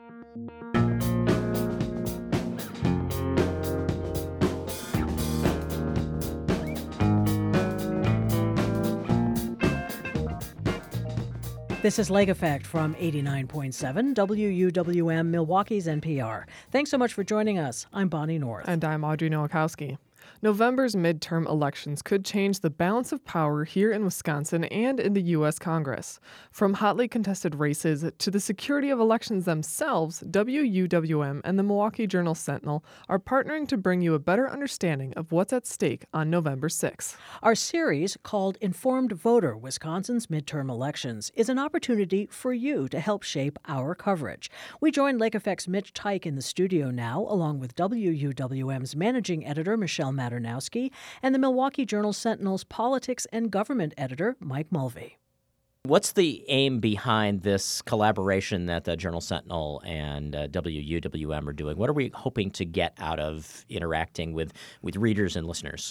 This is Lake Effect from 89.7 WUWM, Milwaukee's NPR. Thanks so much for joining us. I'm Bonnie North. And I'm Audrey Nowakowski. November's midterm elections could change the balance of power here in Wisconsin and in the U.S. Congress. From hotly contested races to the security of elections themselves, WUWM and the Milwaukee Journal-Sentinel are partnering to bring you a better understanding of what's at stake on November 6th. Our series, called Informed Voter, Wisconsin's Midterm Elections, is an opportunity for you to help shape our coverage. We join Lake Effect's Mitch Teich in the studio now, along with WUWM's managing editor, Michelle Maternowski, and the Milwaukee Journal-Sentinel's politics and government editor, Mike Mulvey. What's the aim behind this collaboration that the Journal-Sentinel and WUWM are doing? What are we hoping to get out of interacting with readers and listeners?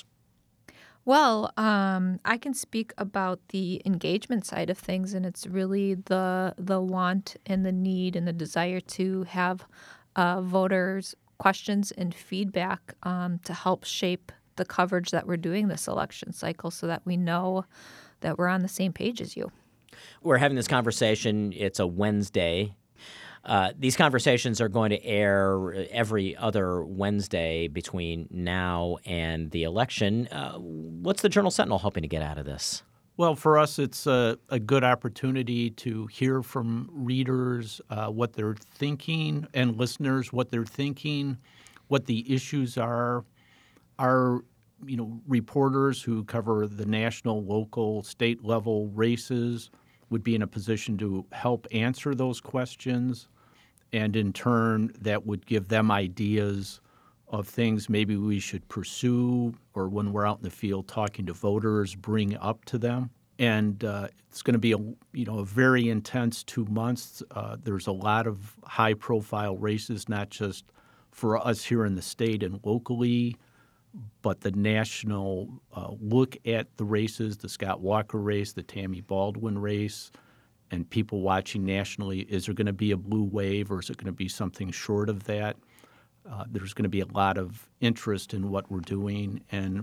Well, I can speak about the engagement side of things, and it's really the want and the need and the desire to have voters' questions and feedback to help shape the coverage that we're doing this election cycle so that we know that we're on the same page as you. We're having this conversation. It's a Wednesday. These conversations are going to air every other Wednesday between now and the election. What's the Journal-Sentinel hoping to get out of this? Well, for us, it's a good opportunity to hear from readers what they're thinking and listeners what they're thinking, what the issues are. Our reporters who cover the national, local, state level races would be in a position to help answer those questions. And in turn, that would give them ideas of things maybe we should pursue, or when we're out in the field talking to voters, bring up to them. And it's going to be a very intense 2 months. There's a lot of high-profile races, not just for us here in the state and locally, but the national look at the races, the Scott Walker race, the Tammy Baldwin race, and people watching nationally. Is there going to be a blue wave, or is it going to be something short of that? There's going to be a lot of interest in what we're doing, and a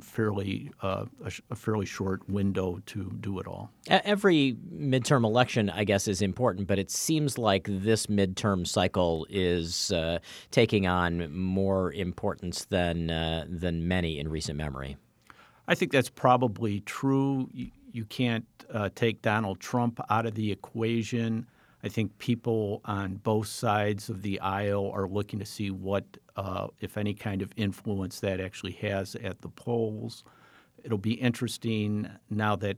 fairly short window to do it all. Every midterm election, I guess, is important, but it seems like this midterm cycle is taking on more importance than many in recent memory. I think that's probably true. You can't take Donald Trump out of the equation. I think people on both sides of the aisle are looking to see what, if any, kind of influence that actually has at the polls. It'll be interesting now that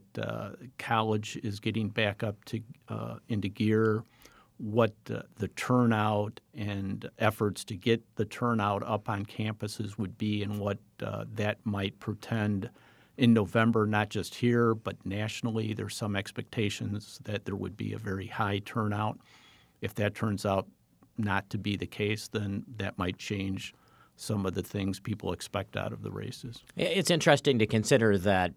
college is getting back up to into gear, what the turnout and efforts to get the turnout up on campuses would be, and what that might portend in November, not just here, but nationally. There's some expectations that there would be a very high turnout. If that turns out not to be the case, then that might change some of the things people expect out of the races. It's interesting to consider that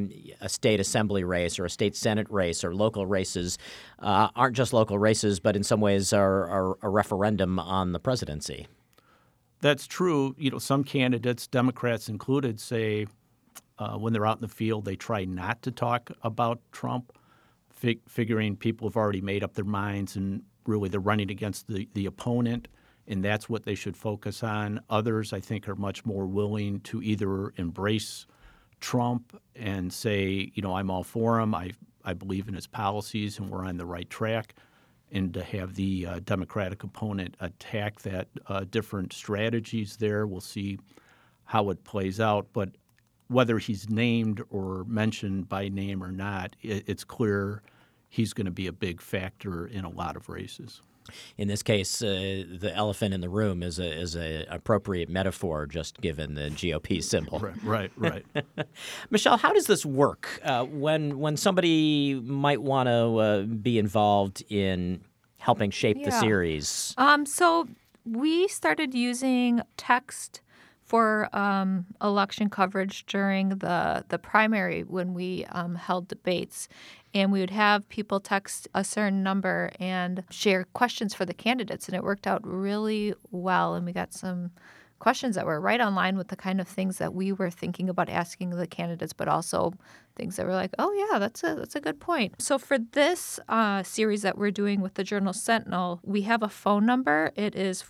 a state assembly race or a state senate race or local races aren't just local races, but in some ways are a referendum on the presidency. That's true. Some candidates, Democrats included, say when they're out in the field, they try not to talk about Trump, figuring people have already made up their minds and really they're running against the opponent, and that's what they should focus on. Others, I think, are much more willing to either embrace Trump and say, I'm all for him, I believe in his policies and we're on the right track, and to have the Democratic opponent attack that different strategies there. We'll see how it plays out. But whether he's named or mentioned by name or not, it's clear he's going to be a big factor in a lot of races. In this case, the elephant in the room is a appropriate metaphor, just given the GOP symbol. Right. Michelle, how does this work when somebody might want to be involved in helping shape the series? So we started using text for election coverage during the primary when we held debates. And we would have people text a certain number and share questions for the candidates. And it worked out really well. And we got some questions that were right on line with the kind of things that we were thinking about asking the candidates, but also things that were like, oh, yeah, that's a good point. So for this series that we're doing with the Journal Sentinel, we have a phone number. It is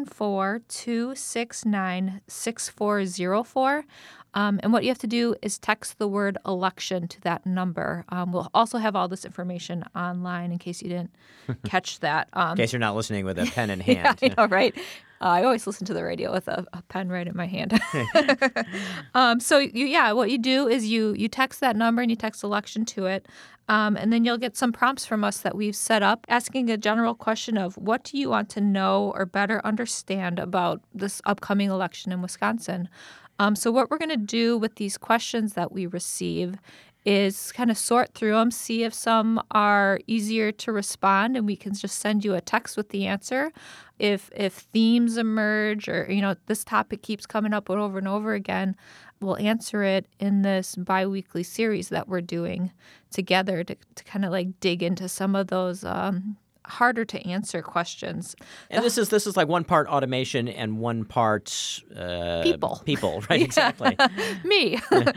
414-269-6404. And what you have to do is text the word election to that number. We'll also have all this information online in case you didn't catch that. In case you're not listening with a pen in hand. Yeah, I know, right? I always listen to the radio with a pen right in my hand. What you do is you text that number and you text election to it. And then you'll get some prompts from us that we've set up asking a general question of what do you want to know or better understand about this upcoming election in Wisconsin. So what we're going to do with these questions that we receive is kind of sort through them, see if some are easier to respond, and we can just send you a text with the answer. If themes emerge or, this topic keeps coming up over and over again, we'll answer it in this biweekly series that we're doing together to kind of like dig into some of those harder to answer questions. And this is like one part automation and one part people, right? Exactly. Me.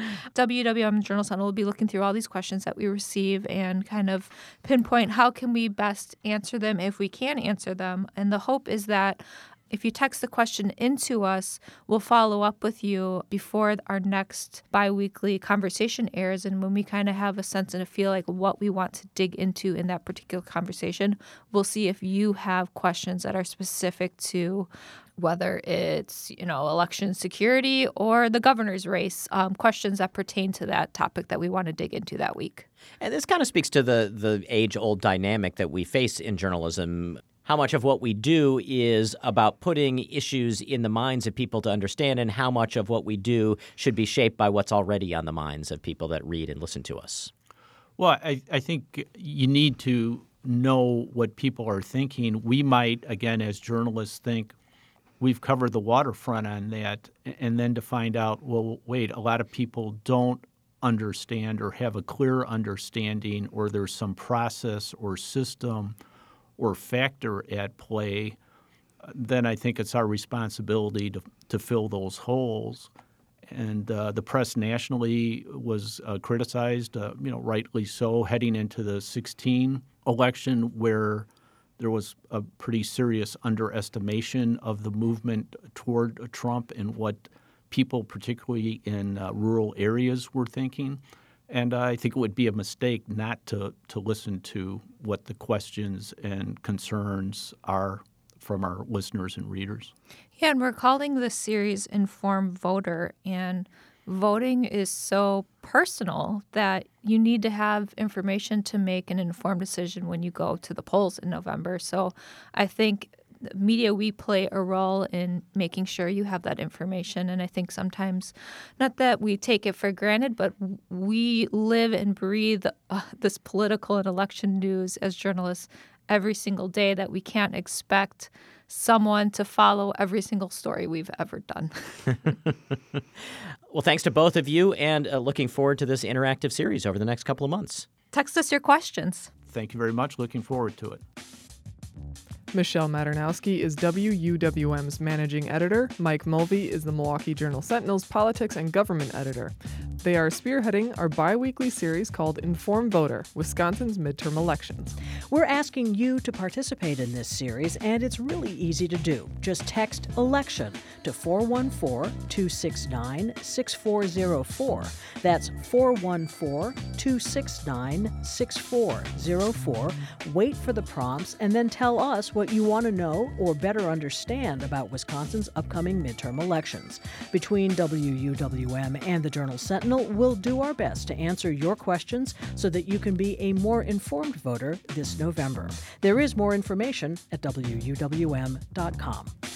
WWM Journal Sentinel will be looking through all these questions that we receive and kind of pinpoint how can we best answer them if we can answer them. And the hope is that if you text the question into us, we'll follow up with you before our next biweekly conversation airs. And when we kind of have a sense and a feel like what we want to dig into in that particular conversation, we'll see if you have questions that are specific to whether it's, election security or the governor's race, questions that pertain to that topic that we want to dig into that week. And this kind of speaks to the age-old dynamic that we face in journalism. How much of what we do is about putting issues in the minds of people to understand, and how much of what we do should be shaped by what's already on the minds of people that read and listen to us? Well, I think you need to know what people are thinking. We might, again, as journalists, think we've covered the waterfront on that, and then to find out, well, wait, a lot of people don't understand or have a clear understanding, or there's some process or system or factor at play, then I think it's our responsibility to fill those holes. And the press nationally was criticized, rightly so, heading into the 2016 election, where there was a pretty serious underestimation of the movement toward Trump and what people, particularly in rural areas, were thinking. And I think it would be a mistake not to listen to what the questions and concerns are from our listeners and readers. Yeah, and we're calling this series Informed Voter, and voting is so personal that you need to have information to make an informed decision when you go to the polls in November. So I think media, we play a role in making sure you have that information. And I think sometimes, not that we take it for granted, but we live and breathe this political and election news as journalists every single day, that we can't expect someone to follow every single story we've ever done. Well, thanks to both of you, and looking forward to this interactive series over the next couple of months. Text us your questions. Thank you very much. Looking forward to it. Michelle Maternowski is WUWM's managing editor. Mike Mulvey is the Milwaukee Journal Sentinel's politics and government editor. They are spearheading our bi-weekly series called Informed Voter, Wisconsin's Midterm Elections. We're asking you to participate in this series, and it's really easy to do. Just text ELECTION to 414-269-6404. That's 414-269-6404. Wait for the prompts and then tell us what you want to know or better understand about Wisconsin's upcoming midterm elections. Between WUWM and the Journal Sentinel, we'll do our best to answer your questions so that you can be a more informed voter this November. There is more information at WUWM.com.